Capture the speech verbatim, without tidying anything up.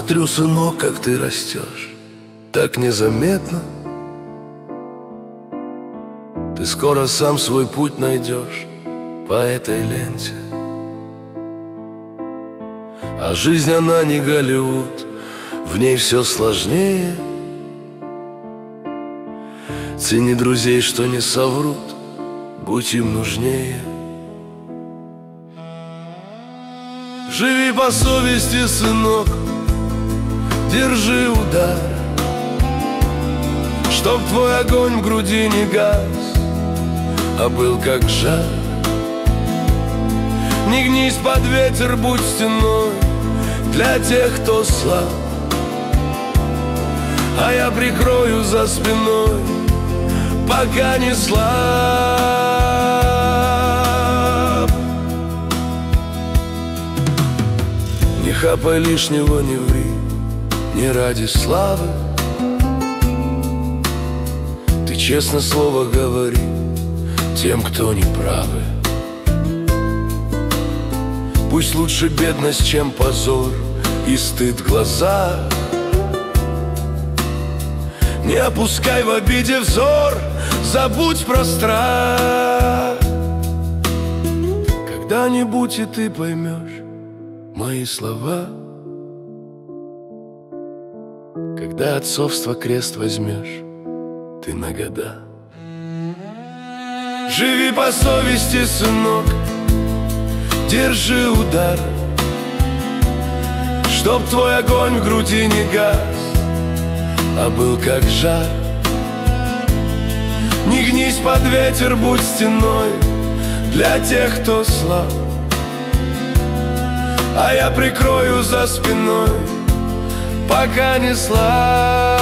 Смотрю, сынок, как ты растешь, так незаметно. Ты скоро сам свой путь найдешь по этой ленте. А жизнь, она не Голливуд, в ней все сложнее. Цени друзей, что не соврут, будь им нужнее. Живи по совести, сынок, держи удар, чтоб твой огонь в груди не гас, а был как жар. Не гнись под ветер, будь стеной для тех, кто слаб, а я прикрою за спиной, пока не слаб. Не хапай лишнего, не ври, не ради славы. Ты честно слово говори тем, кто не правы. Пусть лучше бедность, чем позор и стыд в глазах. Не опускай в обиде взор, забудь про страх. Когда-нибудь и ты поймешь мои слова, когда отцовство крест возьмешь ты на года. Живи по совести, сынок, держи удар, чтоб твой огонь в груди не гас, а был как жар. Не гнись под ветер, будь стеной для тех, кто слаб, а я прикрою за спиной, пока не слаб.